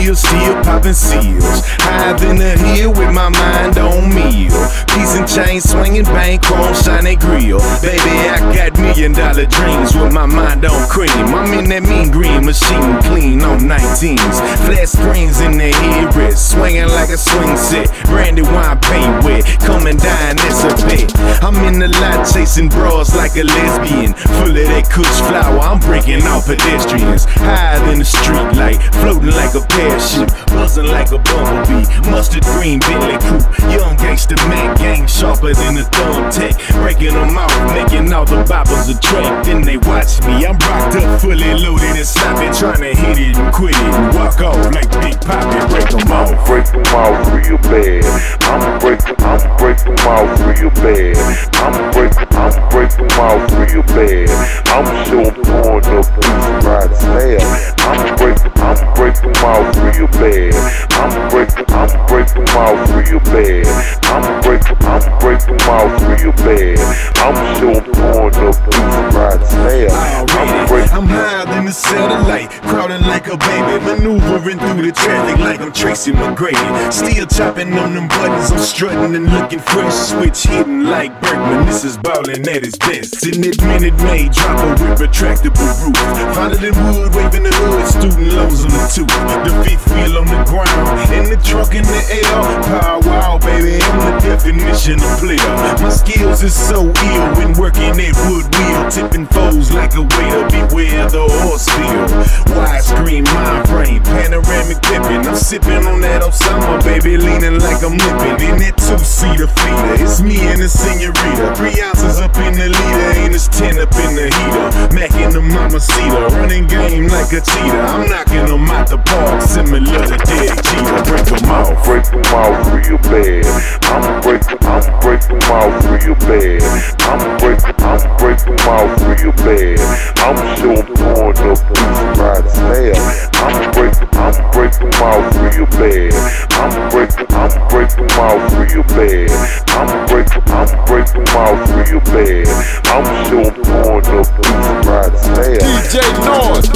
real, still popping seals. Higher than the hill with my mind on meal. Peace and chain swinging, bank chrome, shiny grill. Baby, I got $1 million dreams with my mind on cream. I'm in that mean green machine, clean on 19s. Flat screens in the headrest, swinging like a swing set. Brandy wine paint wet, come and dine, that's a bet. I'm in the lot chasing bras like a lesbian. Full of that kush flower, I'm breaking off pedestrians. Higher than the street light, floating like a parachute. Buzzing like a bumblebee, mustard green Bentley coupe. Young gangster Mac gang, sharper than a thumbtack. Breaking them out, making all the boppers attract. Then they watch me, I'm rocked up, fully loaded and sloppy. Trying to hit it and quit it and walk off like Big Poppy. Break them off. Break them off real bad. I'ma break them off real bad. I'ma break them off real bad. I'ma show them pouring up these ride style. I'ma break them off real bad. I'ma break them off real bad. I'ma break them off real bad. I'ma show them pouring up these ride style. I'm higher than the satellite, crowding like a baby, maneuvering through the traffic like I'm Tracy McGrady. Still chopping on them buttons, I'm strutting and looking fresh, switch hitting like Bergman. This is ballin' at its best. In that Minute Maid, drop a whip, retractable roof. Founded in wood, waving the hood, student loans on the tooth. The fifth wheel on the ground, and the trunk in the air. Power wow, baby, I'm the definition of player. My skills is so ill when working that wood wheel, tipping foes like a waiter. Beware the horse field. Widescreen mind frame, panoramic pippin'. I'm sipping on that Osama, baby, leaning like I'm nipping. In that two-seater feeder, it's me and the senorita. 3 ounces up in the liter, ain't it's 10 up in the heater. Mac in the mama cedar, running game like a cheetah. I'm knocking them out the park, similar to Derek Jeter. Break them off. Break them off real bad. I'ma break them off real bad. I'ma break them off real bad. I'ma show them pouring up these ride style.